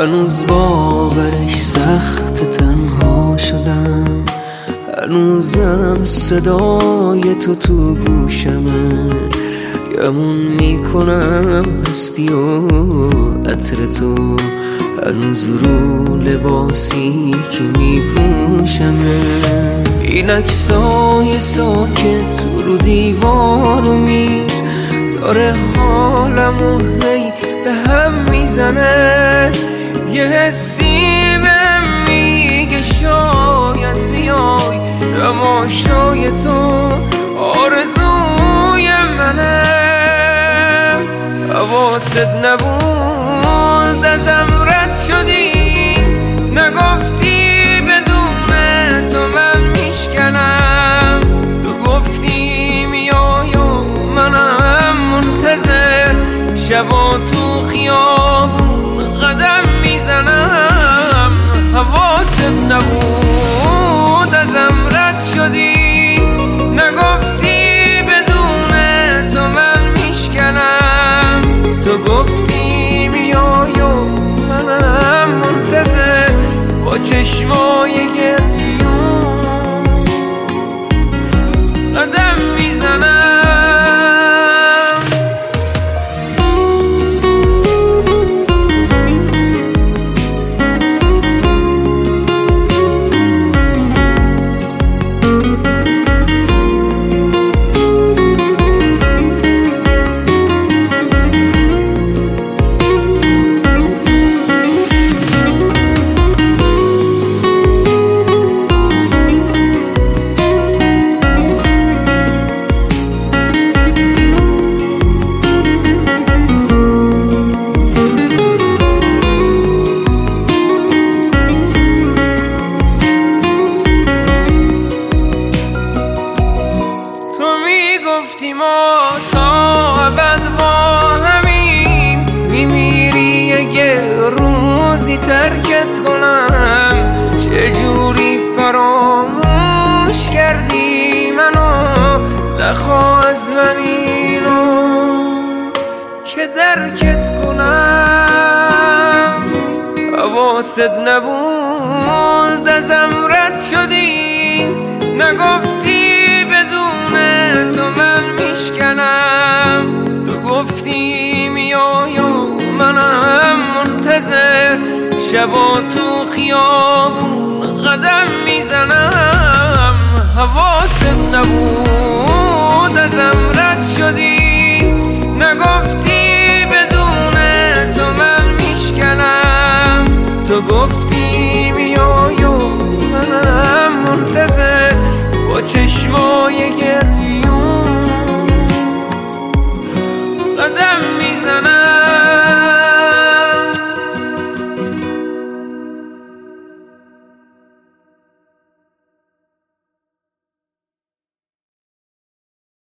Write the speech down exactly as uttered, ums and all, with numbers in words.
هنوز باورش سخت تنها شدم، هنوزم صدای تو تو گوشمه، گمون میکنم هستی و عطر تو هنوز رو لباسی که میپوشمه. این عکسای ساکت رو دیوار و میز داره حالمو هی به هم میزنه، یه حسی بهم میگه شاید بیای، تماشای تو آرزوی منه. حواست نبود ازم رد شدی، نگفتی بدون تو من میشکنم، تو گفتی میای و منم منتظر، شبا تو خیابون قدم میزنم. حواست نبود ازم رد شدی، نگفتی بدون تو من میشکنم، تو گفتی میای و منم منتظر، با چشمای گریون قدم میزنم. گفتی ما تا ابد با همیم، میمیری اگه روزی ترکت کنم، چجوری فراموش کردی منو، نخوا از من اینو که درکت کنم. حواست نبود ازم رد شدی، نگفتی بدون تو من میشکنم، تو گفتی میای و منم منتظر، شبا تو خیابون قدم میزنم. حواست نبود ازم رد شدی، نگفتی بدون تو من میشکنم، تو گفتی میای و منم منتظر، با چشمای گریون